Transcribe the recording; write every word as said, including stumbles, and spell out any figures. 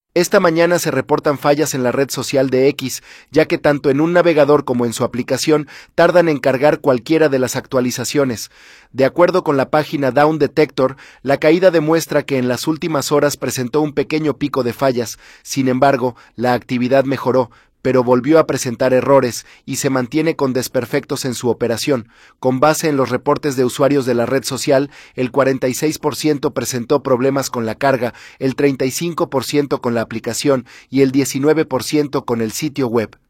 Esta mañana se reportan fallas en la red social de X, ya que tanto en un navegador como en su aplicación tardan en cargar cualquiera de las actualizaciones. De acuerdo con la página Down Detector, la caída demuestra que en las últimas horas presentó un pequeño pico de fallas. Sin embargo, la actividad mejoró, pero volvió a presentar errores y se mantiene con desperfectos en su operación. Con base en los reportes de usuarios de la red social, el cuarenta y seis por ciento presentó problemas con la carga, el treinta y cinco por ciento con la aplicación y el diecinueve por ciento con el sitio web.